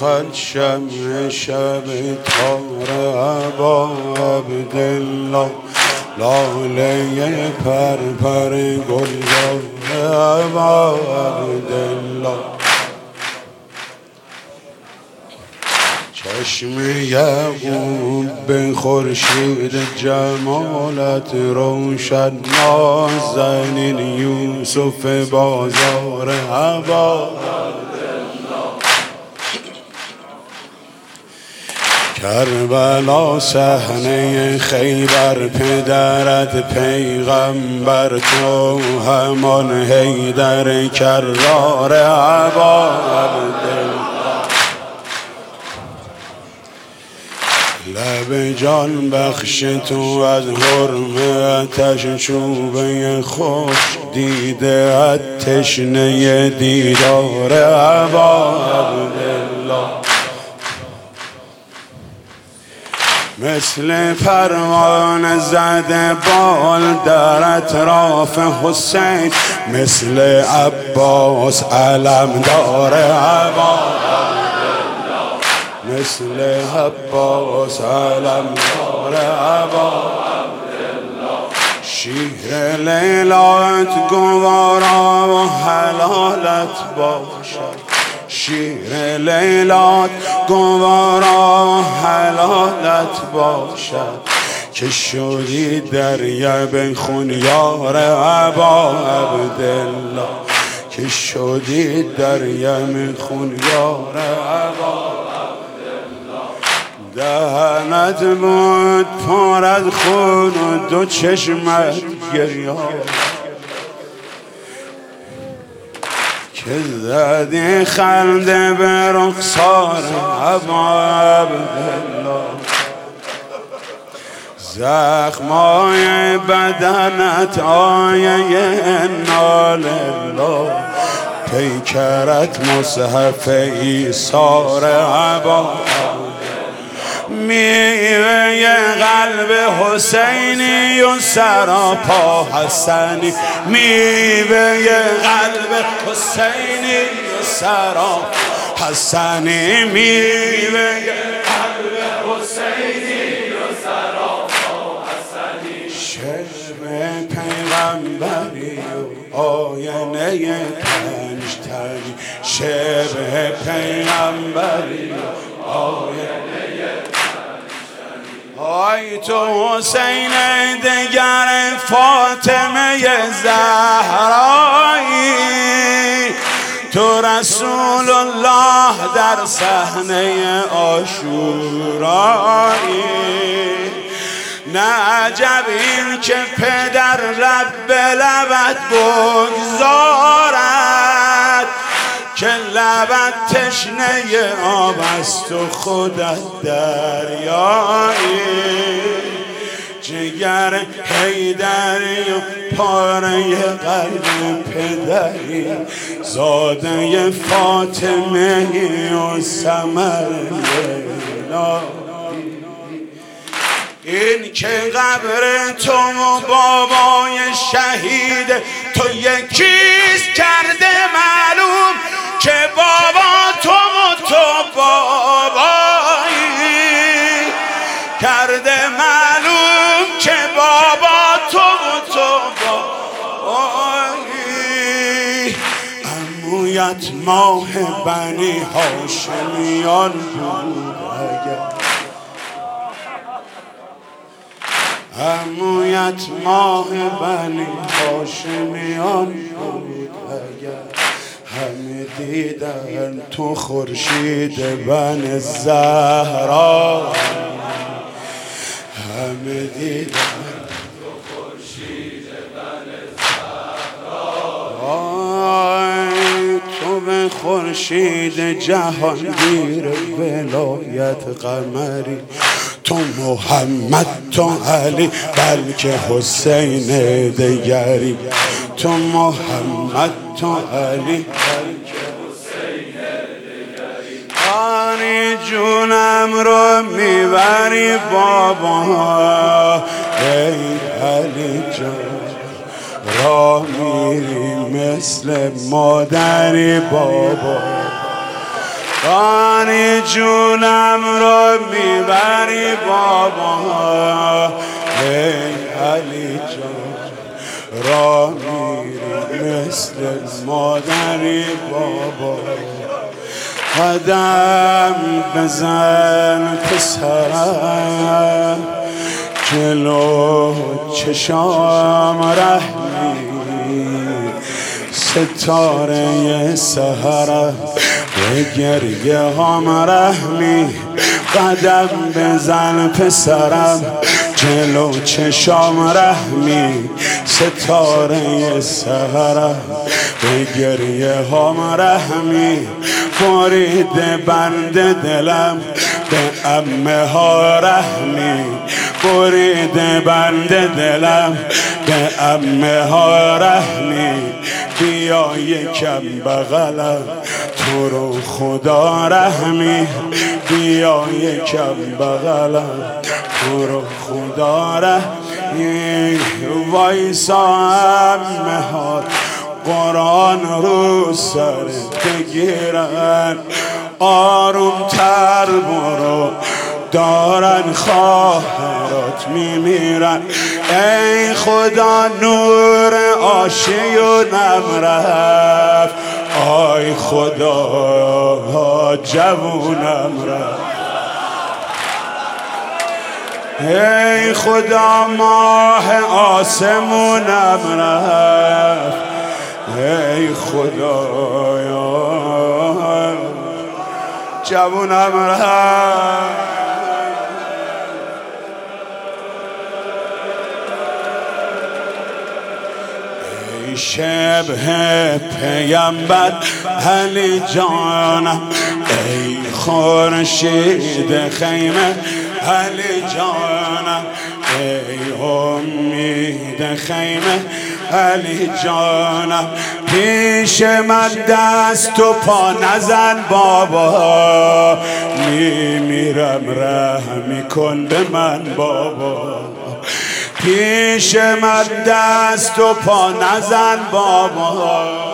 خد شمع شب تار ابا عبدالله، لاله پرپر گلزار ابا عبدالله. چشم یعقوب به خورشید جمالت روشن، نازنین یوسف بازار ابا کربلا صحنه خیبر، پدرت پیغمبر تو همان حیدر کرار ابا عبدالله. لب جان بخش تو از حرمتش، چوبه خوش دیده ات تشنه دیدار ابا عبدالله. مثل پروانه زده بال در اطراف حسین، مثل عباس علمدار ابا عبدالله، مثل عباس علمدار ابا عبدالله. شیر لیلات گوارا و حلالت باشد، شیر لیلات گوارا حلالت باشد، که شدی دریا به خون یار ابا عبدالله، که شدی دریا به خون یار ابا عبدالله. دهنت بود پر از خون و دو چشمت گریه، که زدی خنده به رخسار ابا عبدالله. زخمای بدنت آیه انا لله، پیکرت مصحف ایثار ابا میوه قلب حسینی و سراپا حسنی، میوه قلب حسینی و سراپا حسنی، میوه قلب حسینی و سراپا حسنی. شب پیغمبری و آینه پنجتنی، شب پیغمبری و آینه. آی تو حسین دگر فاطمه زهرایی، تو رسول الله در صحنه عاشورایی. نه عجب این که پدر لب به لبت بگذارد، که لبت تشنه آب است و خودت دریایی. جگر حیدری و پاره قلب پدری، زاده فاطمه و ثمر لیلا. این که قبر تو و بابای شهید تو یکیست، کرده معلوم که بابا تو و تو بابایی، کرده معلوم که بابا تو و تو بابایی. عمویت ماه بنی هاشمیان بود اگر، عمویت ماه بنی هاشمیان بود اگر، همه دیدن تو خورشید بن زهرا، همه دیدن تو خورشید بن زهرا. تو به خورشید جهانگیر ولایت قمری، تو محمد تو علی بلکه حسین دگری، تو محمد تو علی بلکه حسین دگری. آنی جونم رو میبری بابا، ای علی جان را میری مثل مادری بابا. بانی جونم رو میبری بابا، ای علی جان را میری مثل مادری بابا. قدم بزن پسرم جلو چشام رحمی، ستاره سحرم به گریه هم رحمی. قدم بزن پسرم جلو چشام رحمی، ستاره سحرم به گریه هم رحمی. برید بند دلم به عمه ها رحمی، برید بند دلم به عمه ها رحمی. بیا یکم بغلم تو رو خدا رحمی، بیا یکم بغلم تو رو خدا رحمی. وایسا عمه ها قرآن رو سر بگیرن، آروم تر برو دارن خواهرات میمیرن. ای خدا نور آشیونم رفت، آی خدا جوونم رفت. ای خدا ماه آسمونم رفت، ای خدایا جوونم رفت. ای شبه پیامبر علی جانم، ای خورشید خیمه علی جانم، ای امید خیمه علی جانم. پیش من دست و پا نزن بابا، میمیرم رحمی کن به من بابا. پیش من دست و پا نزن بابا،